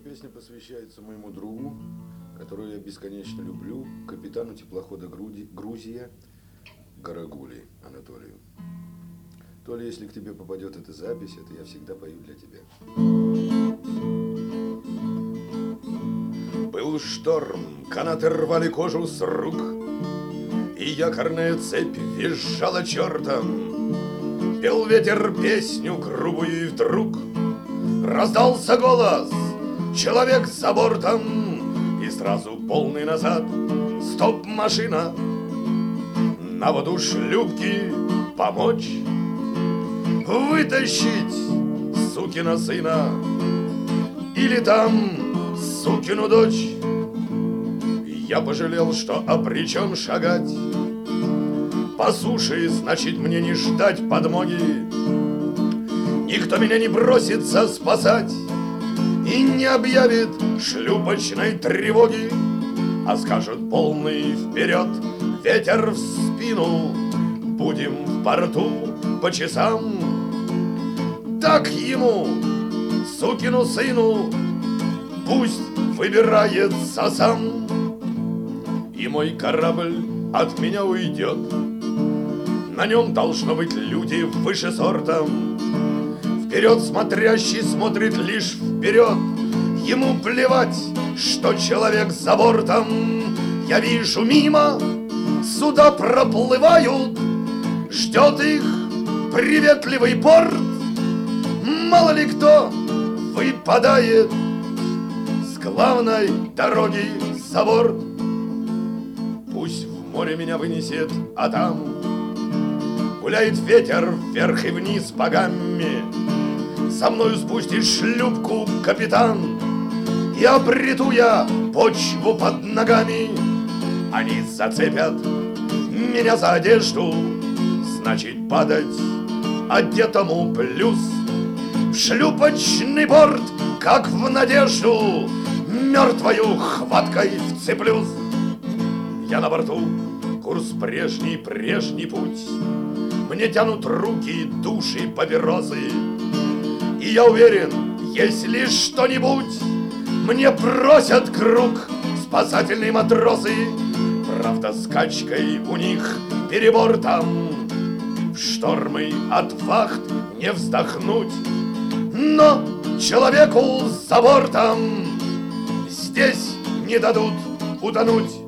песня посвящается моему другу, которого я бесконечно люблю, капитану теплохода «Грузия» Гарагуле Анатолию. Толя, если к тебе попадет эта запись, это я всегда пою для тебя. Был шторм, канаты рвали кожу с рук, и якорная цепь визжала чертом. Пел ветер песню грубую, и вдруг раздался голос: человек за бортом. И сразу полный назад, стоп, машина, на воду шлюпки помочь вытащить сукина сына или там сукину дочь. Я пожалел, что обречен шагать по суше, значит мне не ждать подмоги. Никто меня не бросится спасать и не объявит шлюпочной тревоги, а скажет полный вперед, ветер в спину, будем в порту по часам. Так ему, сукину сыну, пусть выбирается сам. И мой корабль от меня уйдет, на нем должно быть люди выше сортом. Вперед смотрящий смотрит лишь вперед, ему плевать, что человек за бортом. Я вижу мимо, суда проплывают, ждет их приветливый порт. Мало ли кто выпадает с главной дороги за борт. Пусть в море меня вынесет, а там гуляет ветер вверх и вниз по гамме. Со мною спустит шлюпку капитан, и обрету я почву под ногами. Они зацепят меня за одежду, значит падать одетому плюс. В шлюпочный борт, как в надежду, мертвою хваткой вцеплюсь. Я на борту, курс прежний, прежний путь. Мне тянут руки, души, папиросы. И я уверен, если что-нибудь мне бросят круг спасательные матросы. Правда, скачкой у них перебор там, в штормы от вахт не вздохнуть. Но человеку за бортом здесь не дадут утонуть.